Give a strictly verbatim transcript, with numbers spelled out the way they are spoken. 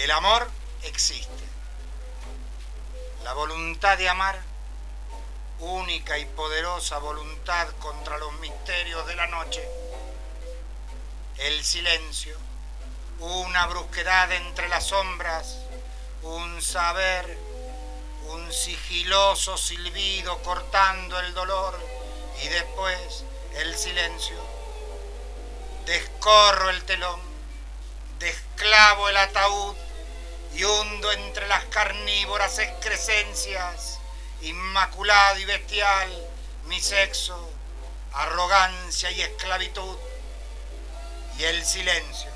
El amor existe. La voluntad de amar, única y poderosa voluntad contra los misterios de la noche. El silencio, una brusquedad entre las sombras, un saber, un sigiloso silbido cortando el dolor, y después el silencio. Descorro el telón, desclavo el ataúd y hundo entre las carnívoras excrescencias, inmaculado y bestial, mi sexo, arrogancia y esclavitud. Y el silencio,